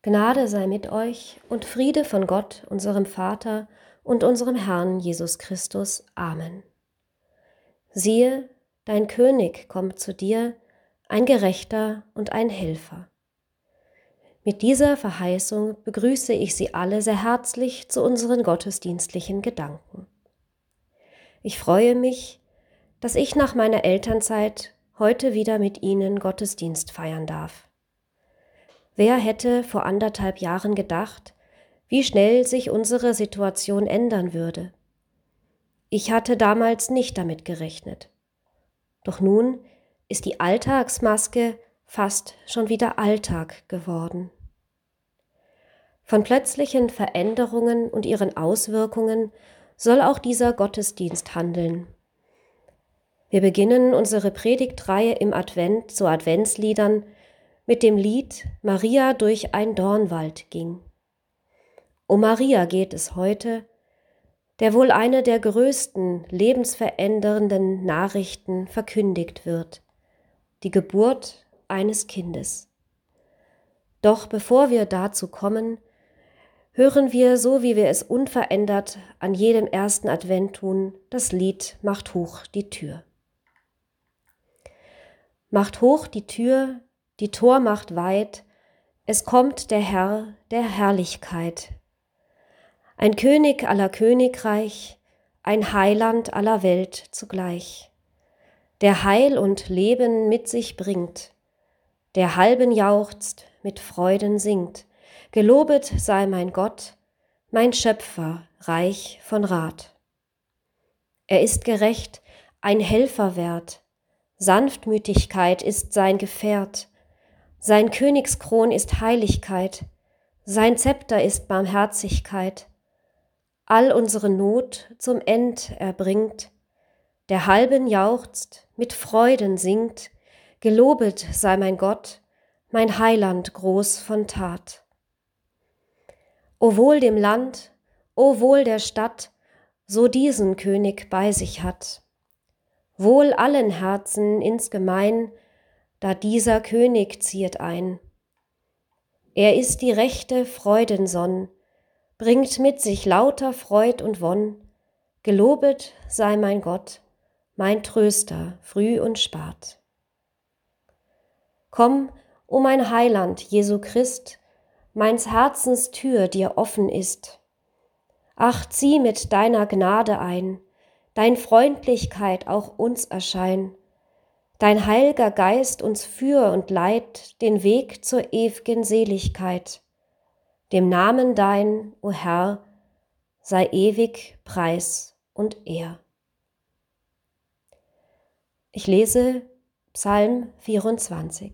Gnade sei mit euch und Friede von Gott, unserem Vater und unserem Herrn Jesus Christus. Amen. Siehe, dein König kommt zu dir, ein Gerechter und ein Helfer. Mit dieser Verheißung begrüße ich Sie alle sehr herzlich zu unseren gottesdienstlichen Gedanken. Ich freue mich, dass ich nach meiner Elternzeit heute wieder mit Ihnen Gottesdienst feiern darf. Wer hätte vor 1,5 Jahren gedacht, wie schnell sich unsere Situation ändern würde? Ich hatte damals nicht damit gerechnet. Doch nun ist die Alltagsmaske fast schon wieder Alltag geworden. Von plötzlichen Veränderungen und ihren Auswirkungen soll auch dieser Gottesdienst handeln. Wir beginnen unsere Predigtreihe im Advent zu Adventsliedern mit dem Lied Maria durch ein Dornwald ging. Um Maria geht es heute, der wohl eine der größten lebensverändernden Nachrichten verkündigt wird, die Geburt eines Kindes. Doch bevor wir dazu kommen, hören wir, so wie wir es unverändert an jedem ersten Advent tun, das Lied Macht hoch die Tür. Macht hoch die Tür, die Tor macht weit, es kommt der Herr der Herrlichkeit. Ein König aller Königreich, ein Heiland aller Welt zugleich, der Heil und Leben mit sich bringt, der halben jauchzt, mit Freuden singt, gelobet sei mein Gott, mein Schöpfer, reich von Rat. Er ist gerecht, ein Helfer wert, Sanftmütigkeit ist sein Gefährt, sein Königskron ist Heiligkeit, sein Zepter ist Barmherzigkeit. All unsere Not zum End erbringt, der halben jauchzt, mit Freuden singt, gelobet sei mein Gott, mein Heiland groß von Tat. O wohl dem Land, o wohl der Stadt, so diesen König bei sich hat. Wohl allen Herzen insgemein, da dieser König ziehet ein. Er ist die rechte Freudensonn, bringt mit sich lauter Freud und Wonn, gelobet sei mein Gott, mein Tröster, früh und spat. Komm, o mein Heiland, Jesu Christ, meins Herzens Tür dir offen ist. Ach, zieh mit deiner Gnade ein, dein Freundlichkeit auch uns erschein, dein heilger Geist uns führ und leit den Weg zur ew'gen Seligkeit. Dem Namen dein, o Herr, sei ewig Preis und Ehr. Ich lese Psalm 24.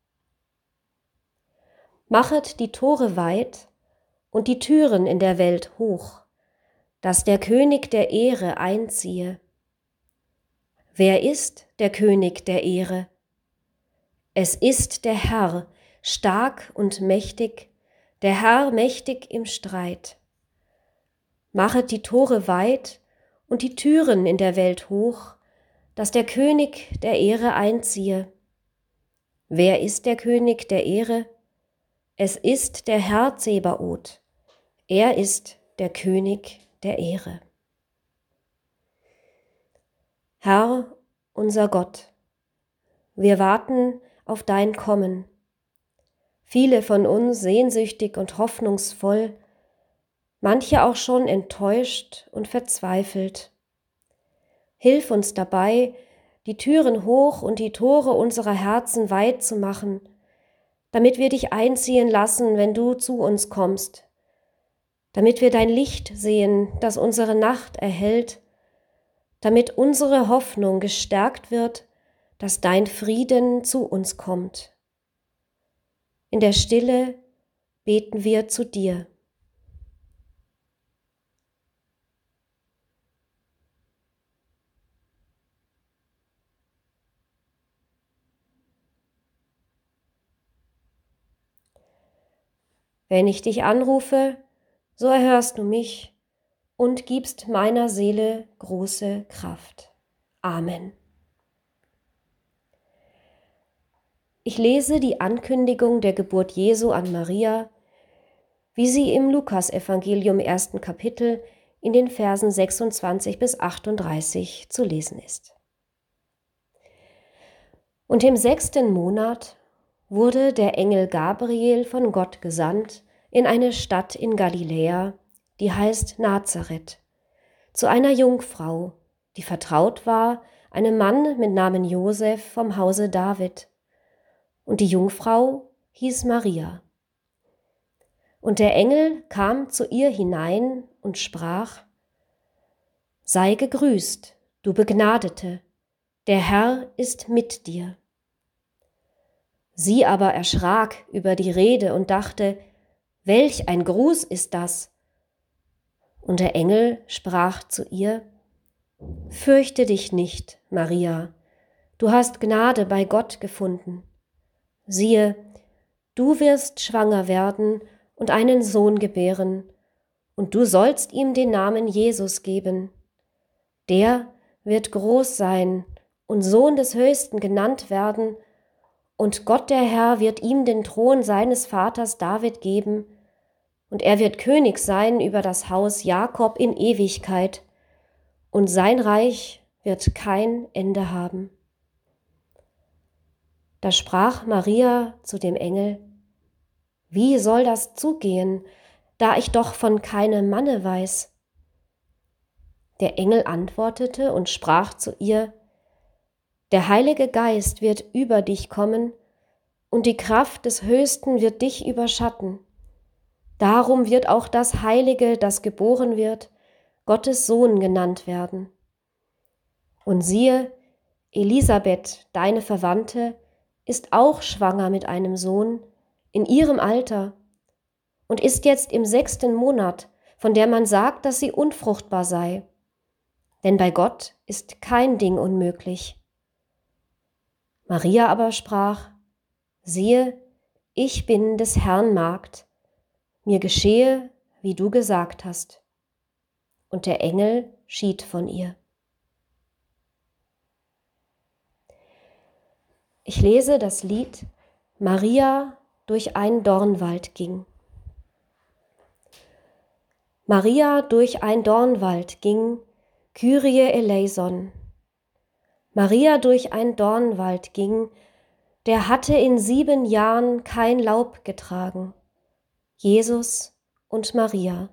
Machet die Tore weit und die Türen in der Welt hoch, dass der König der Ehre einziehe. Wer ist der König der Ehre? Es ist der Herr, stark und mächtig, der Herr mächtig im Streit. Machet die Tore weit und die Türen in der Welt hoch, dass der König der Ehre einziehe. Wer ist der König der Ehre? Es ist der Herr Zebaoth. Er ist der König der Ehre. Herr, unser Gott, wir warten auf dein Kommen. Viele von uns sehnsüchtig und hoffnungsvoll, manche auch schon enttäuscht und verzweifelt. Hilf uns dabei, die Türen hoch und die Tore unserer Herzen weit zu machen, damit wir dich einziehen lassen, wenn du zu uns kommst, damit wir dein Licht sehen, das unsere Nacht erhellt, damit unsere Hoffnung gestärkt wird, dass dein Frieden zu uns kommt. In der Stille beten wir zu dir. Wenn ich dich anrufe, so erhörst du mich und gibst meiner Seele große Kraft. Amen. Ich lese die Ankündigung der Geburt Jesu an Maria wie sie im Lukasevangelium 1. Kapitel in den Versen 26 bis 38 zu lesen ist. Und im 6. Monat wurde der Engel Gabriel von Gott gesandt in eine Stadt in Galiläa, die heißt Nazareth, zu einer Jungfrau, die vertraut war einem Mann mit Namen Josef vom Hause David. Und die Jungfrau hieß Maria. Und der Engel kam zu ihr hinein und sprach: Sei gegrüßt, du Begnadete, der Herr ist mit dir. Sie aber erschrak über die Rede und dachte: Welch ein Gruß ist das? Und der Engel sprach zu ihr: Fürchte dich nicht, Maria, du hast Gnade bei Gott gefunden. Siehe, du wirst schwanger werden und einen Sohn gebären, und du sollst ihm den Namen Jesus geben. Der wird groß sein und Sohn des Höchsten genannt werden, und Gott der Herr wird ihm den Thron seines Vaters David geben, und er wird König sein über das Haus Jakob in Ewigkeit, und sein Reich wird kein Ende haben. Da sprach Maria zu dem Engel: Wie soll das zugehen, da ich doch von keinem Manne weiß? Der Engel antwortete und sprach zu ihr: Der Heilige Geist wird über dich kommen, und die Kraft des Höchsten wird dich überschatten. Darum wird auch das Heilige, das geboren wird, Gottes Sohn genannt werden. Und siehe, Elisabeth, deine Verwandte, ist auch schwanger mit einem Sohn in ihrem Alter und ist jetzt im 6. Monat, von der man sagt, dass sie unfruchtbar sei. Denn bei Gott ist kein Ding unmöglich. Maria aber sprach: Siehe, ich bin des Herrn Magd, mir geschehe, wie du gesagt hast. Und der Engel schied von ihr. Ich lese das Lied Maria durch einen Dornwald ging. Maria durch ein Dornwald ging, Kyrie eleison. Maria durch ein Dornwald ging, der hatte in 7 Jahren kein Laub getragen. Jesus und Maria.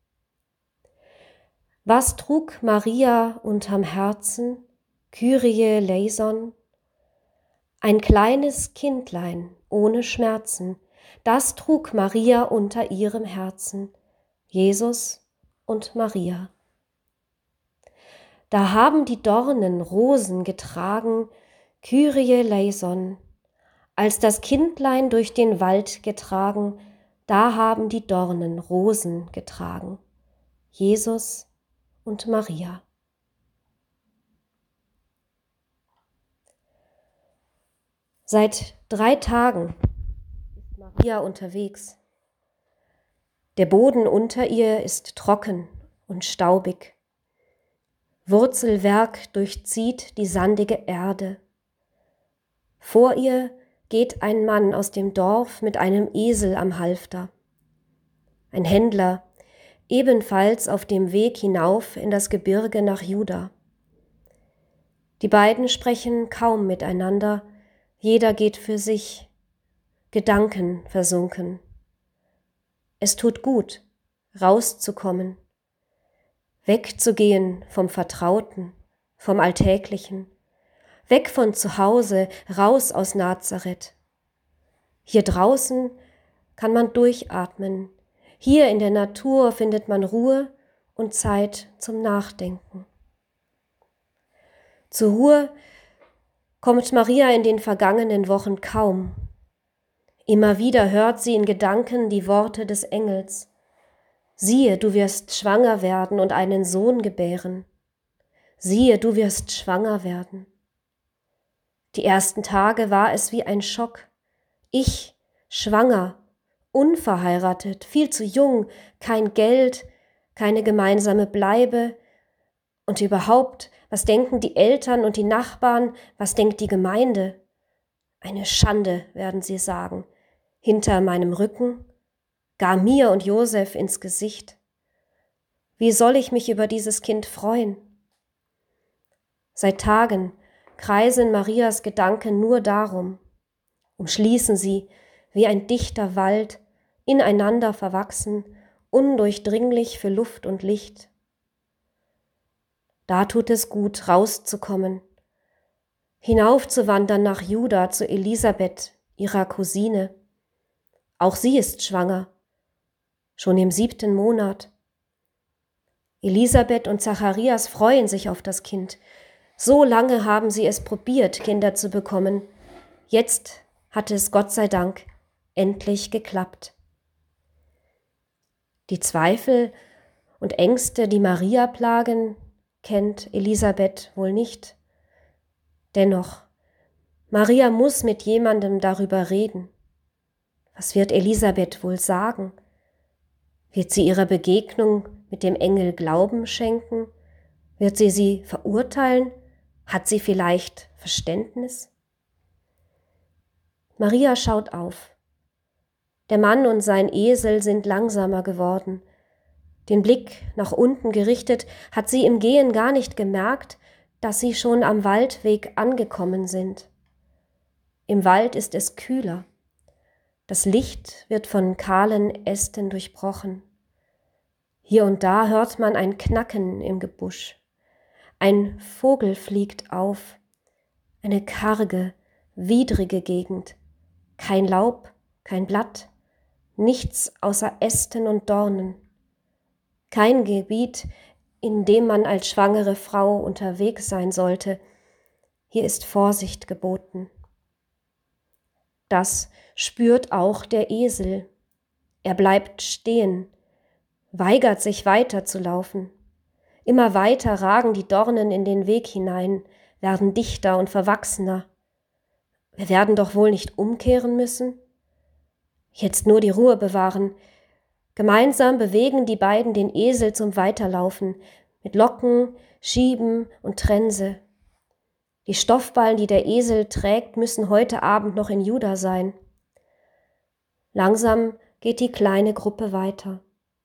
Was trug Maria unterm Herzen, Kyrie eleison? Ein kleines Kindlein ohne Schmerzen, das trug Maria unter ihrem Herzen, Jesus und Maria. Da haben die Dornen Rosen getragen, Kyrie eleison. Als das Kindlein durch den Wald getragen, da haben die Dornen Rosen getragen, Jesus und Maria. Seit 3 Tagen ist Maria unterwegs. Der Boden unter ihr ist trocken und staubig. Wurzelwerk durchzieht die sandige Erde. Vor ihr geht ein Mann aus dem Dorf mit einem Esel am Halfter. Ein Händler, ebenfalls auf dem Weg hinauf in das Gebirge nach Juda. Die beiden sprechen kaum miteinander, jeder geht für sich, Gedanken versunken. Es tut gut, rauszukommen, wegzugehen vom Vertrauten, vom Alltäglichen, weg von zu Hause, raus aus Nazareth. Hier draußen kann man durchatmen, hier in der Natur findet man Ruhe und Zeit zum Nachdenken. Zur Ruhe kommt Maria in den vergangenen Wochen kaum. Immer wieder hört sie in Gedanken die Worte des Engels: Siehe, du wirst schwanger werden und einen Sohn gebären. Siehe, du wirst schwanger werden. Die ersten Tage war es wie ein Schock. Ich, schwanger, unverheiratet, viel zu jung, kein Geld, keine gemeinsame Bleibe. Und überhaupt, was denken die Eltern und die Nachbarn, was denkt die Gemeinde? Eine Schande, werden sie sagen, hinter meinem Rücken. gar mir und Josef ins Gesicht. Wie soll ich mich über dieses Kind freuen? Seit Tagen kreisen Marias Gedanken nur darum, umschließen sie wie ein dichter Wald, ineinander verwachsen, undurchdringlich für Luft und Licht. Da tut es gut, rauszukommen, hinaufzuwandern nach Juda zu Elisabeth, ihrer Cousine. Auch sie ist schwanger, schon im 7. Monat. Elisabeth und Zacharias freuen sich auf das Kind. So lange haben sie es probiert, Kinder zu bekommen. Jetzt hatte es Gott sei Dank endlich geklappt. Die Zweifel und Ängste, die Maria plagen, kennt Elisabeth wohl nicht. Dennoch, Maria muss mit jemandem darüber reden. Was wird Elisabeth wohl sagen? Wird sie ihrer Begegnung mit dem Engel Glauben schenken? Wird sie verurteilen? Hat sie vielleicht Verständnis? Maria schaut auf. Der Mann und sein Esel sind langsamer geworden. Den Blick nach unten gerichtet, hat sie im Gehen gar nicht gemerkt, dass sie schon am Waldweg angekommen sind. Im Wald ist es kühler. Das Licht wird von kahlen Ästen durchbrochen. Hier und da hört man ein Knacken im Gebüsch. Ein Vogel fliegt auf. Eine karge, widrige Gegend. Kein Laub, kein Blatt, nichts außer Ästen und Dornen. Kein Gebiet, in dem man als schwangere Frau unterwegs sein sollte. Hier ist Vorsicht geboten. Das spürt auch der Esel. Er bleibt stehen, weigert sich weiterzulaufen. Immer weiter ragen die Dornen in den Weg hinein, werden dichter und verwachsener. Wir werden doch wohl nicht umkehren müssen? Jetzt nur die Ruhe bewahren. Gemeinsam bewegen die beiden den Esel zum Weiterlaufen, mit Locken, Schieben und Trense. Die Stoffballen, die der Esel trägt, müssen heute Abend noch in Juda sein. Langsam geht die kleine Gruppe weiter.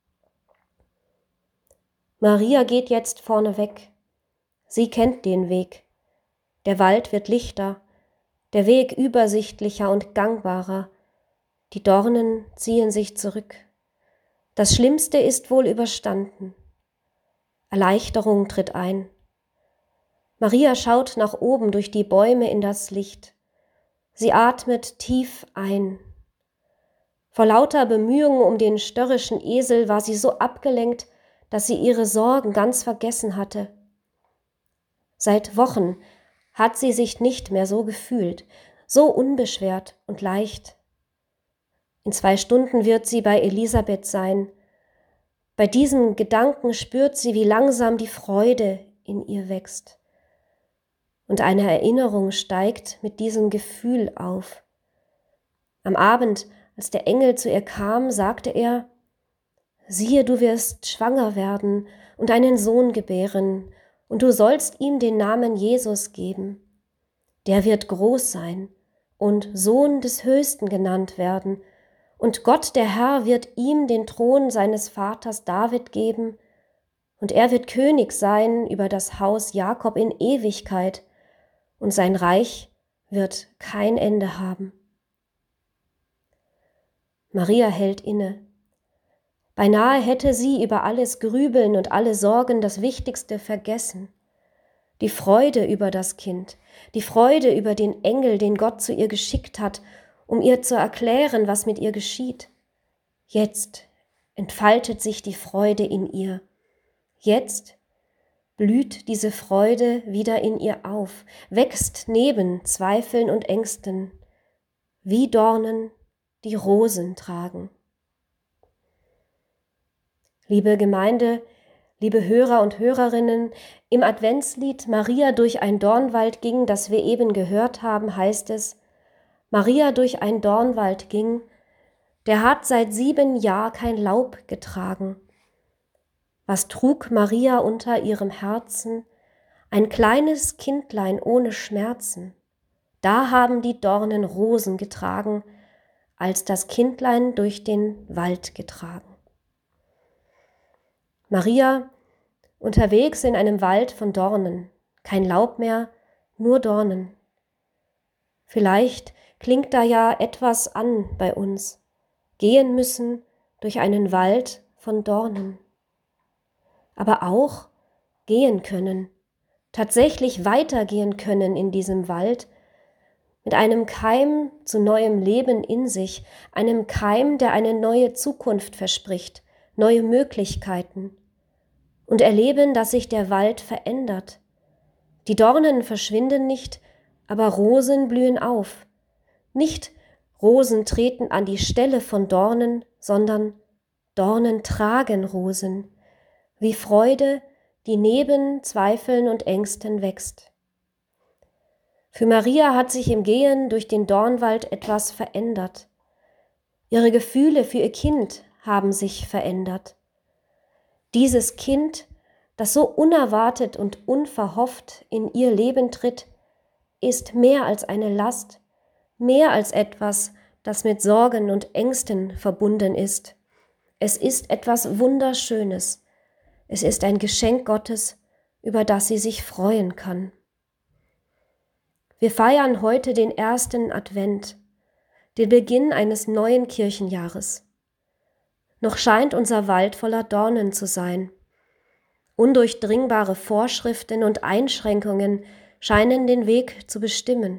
Maria geht jetzt vorne weg. Sie kennt den Weg. Der Wald wird lichter, der Weg übersichtlicher und gangbarer. Die Dornen ziehen sich zurück. Das Schlimmste ist wohl überstanden. Erleichterung tritt ein. Maria schaut nach oben durch die Bäume in das Licht. Sie atmet tief ein. Vor lauter Bemühungen um den störrischen Esel war sie so abgelenkt, dass sie ihre Sorgen ganz vergessen hatte. Seit Wochen hat sie sich nicht mehr so gefühlt, so unbeschwert und leicht. In 2 Stunden wird sie bei Elisabeth sein. Bei diesem Gedanken spürt sie, wie langsam die Freude in ihr wächst. Und eine Erinnerung steigt mit diesem Gefühl auf. Am Abend, als der Engel zu ihr kam, sagte er: Siehe, du wirst schwanger werden und einen Sohn gebären, und du sollst ihm den Namen Jesus geben. Der wird groß sein und Sohn des Höchsten genannt werden, und Gott, der Herr, wird ihm den Thron seines Vaters David geben, und er wird König sein über das Haus Jakob in Ewigkeit, und sein Reich wird kein Ende haben. Maria hält inne. Beinahe hätte sie über alles Grübeln und alle Sorgen das Wichtigste vergessen. Die Freude über das Kind, die Freude über den Engel, den Gott zu ihr geschickt hat, um ihr zu erklären, was mit ihr geschieht. Jetzt entfaltet sich die Freude in ihr. Jetzt blüht diese Freude wieder in ihr auf, wächst neben Zweifeln und Ängsten, wie Dornen, die Rosen tragen. Liebe Gemeinde, liebe Hörer und Hörerinnen, im Adventslied Maria durch ein Dornwald ging, das wir eben gehört haben, heißt es: Maria durch ein Dornwald ging, der hat seit 7 Jahren kein Laub getragen. Was trug Maria unter ihrem Herzen? Ein kleines Kindlein ohne Schmerzen. Da haben die Dornen Rosen getragen, als das Kindlein durch den Wald getragen. Maria, unterwegs in einem Wald von Dornen, kein Laub mehr, nur Dornen. Vielleicht klingt da ja etwas an bei uns, gehen müssen durch einen Wald von Dornen. Aber auch gehen können, tatsächlich weitergehen können in diesem Wald, mit einem Keim zu neuem Leben in sich, einem Keim, der eine neue Zukunft verspricht, neue Möglichkeiten, und erleben, dass sich der Wald verändert. Die Dornen verschwinden nicht, aber Rosen blühen auf. Nicht Rosen treten an die Stelle von Dornen, sondern Dornen tragen Rosen, wie Freude, die neben Zweifeln und Ängsten wächst. Für Maria hat sich im Gehen durch den Dornwald etwas verändert. Ihre Gefühle für ihr Kind haben sich verändert. Dieses Kind, das so unerwartet und unverhofft in ihr Leben tritt, ist mehr als eine Last, mehr als etwas, das mit Sorgen und Ängsten verbunden ist. Es ist etwas Wunderschönes. Es ist ein Geschenk Gottes, über das sie sich freuen kann. Wir feiern heute den ersten Advent, den Beginn eines neuen Kirchenjahres. Noch scheint unser Wald voller Dornen zu sein. Undurchdringbare Vorschriften und Einschränkungen scheinen den Weg zu bestimmen.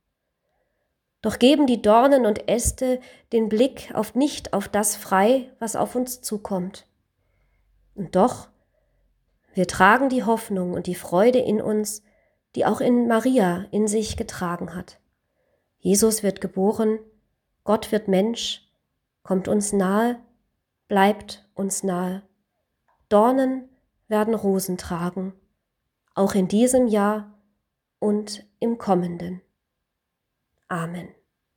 Doch geben die Dornen und Äste den Blick nicht auf das frei, was auf uns zukommt. Und doch, wir tragen die Hoffnung und die Freude in uns, die auch in Maria in sich getragen hat. Jesus wird geboren, Gott wird Mensch, kommt uns nahe, bleibt uns nahe. Dornen werden Rosen tragen, auch in diesem Jahr und im kommenden. Amen.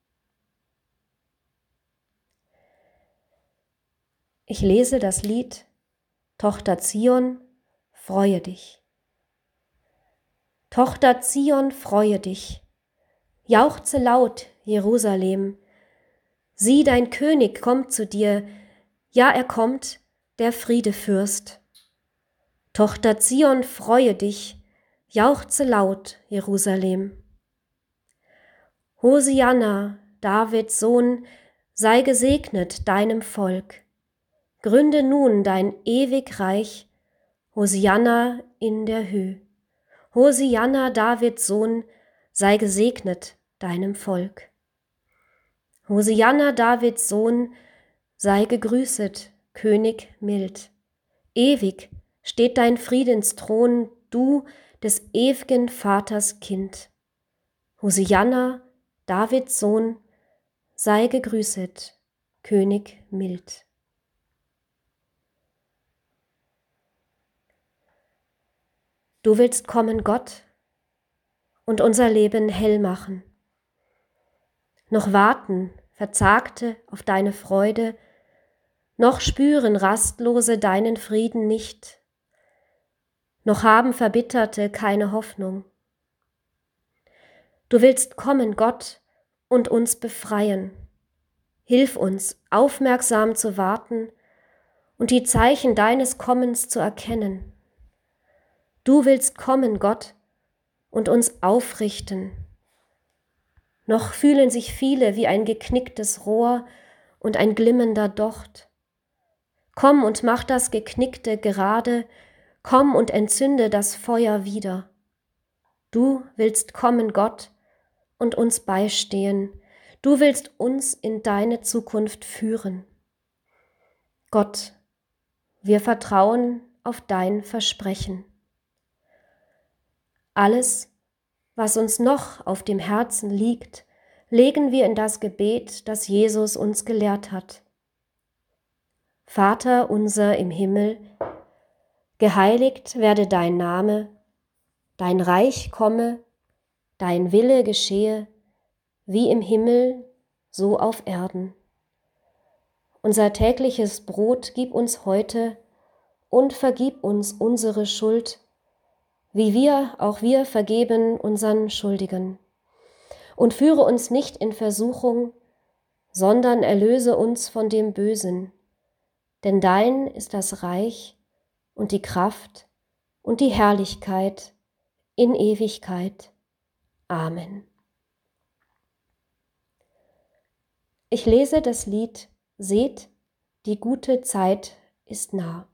Ich lese das Lied Tochter Zion, freue dich. Tochter Zion, freue dich. Jauchze laut, Jerusalem. Sieh, dein König kommt zu dir. Ja, er kommt, der Friedefürst. Tochter Zion, freue dich. Jauchze laut, Jerusalem. Hosianna, Davids Sohn, sei gesegnet deinem Volk. Gründe nun dein ewig Reich, Hosianna in der Höh. Hosianna, Davids Sohn, sei gesegnet deinem Volk. Hosianna, Davids Sohn, sei gegrüßet, König mild. Ewig steht dein Friedensthron, du des ew'gen Vaters Kind. Hosianna, Davids Sohn, sei gegrüßet, König mild. Du willst kommen, Gott, und unser Leben hell machen. Noch warten Verzagte auf deine Freude, noch spüren Rastlose deinen Frieden nicht, noch haben Verbitterte keine Hoffnung. Du willst kommen, Gott, und uns befreien. Hilf uns, aufmerksam zu warten und die Zeichen deines Kommens zu erkennen. Du willst kommen, Gott, und uns aufrichten. Noch fühlen sich viele wie ein geknicktes Rohr und ein glimmender Docht. Komm und mach das Geknickte gerade, komm und entzünde das Feuer wieder. Du willst kommen, Gott, und uns beistehen. Du willst uns in deine Zukunft führen. Gott, wir vertrauen auf dein Versprechen. Alles, was uns noch auf dem Herzen liegt, legen wir in das Gebet, das Jesus uns gelehrt hat. Vater unser im Himmel, geheiligt werde dein Name, dein Reich komme, dein Wille geschehe, wie im Himmel, so auf Erden. Unser tägliches Brot gib uns heute und vergib uns unsere Schuld, wie wir vergeben unseren Schuldigen. Und führe uns nicht in Versuchung, sondern erlöse uns von dem Bösen. Denn dein ist das Reich und die Kraft und die Herrlichkeit in Ewigkeit. Amen. Ich lese das Lied Seht, die gute Zeit ist nah.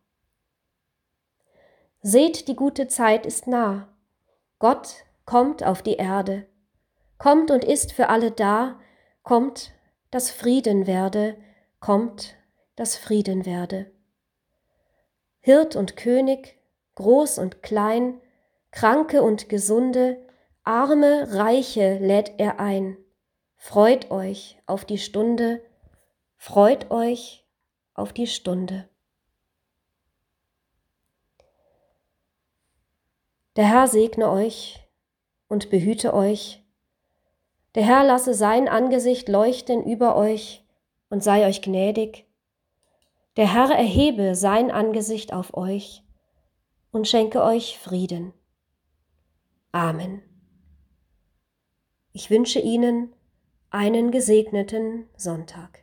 Seht, die gute Zeit ist nah. Gott kommt auf die Erde, kommt und ist für alle da, kommt, dass Frieden werde, kommt, dass Frieden werde. Hirt und König, groß und klein, Kranke und Gesunde, Arme, Reiche lädt er ein. Freut euch auf die Stunde, freut euch auf die Stunde. Der Herr segne euch und behüte euch. Der Herr lasse sein Angesicht leuchten über euch und sei euch gnädig. Der Herr erhebe sein Angesicht auf euch und schenke euch Frieden. Amen. Ich wünsche Ihnen einen gesegneten Sonntag.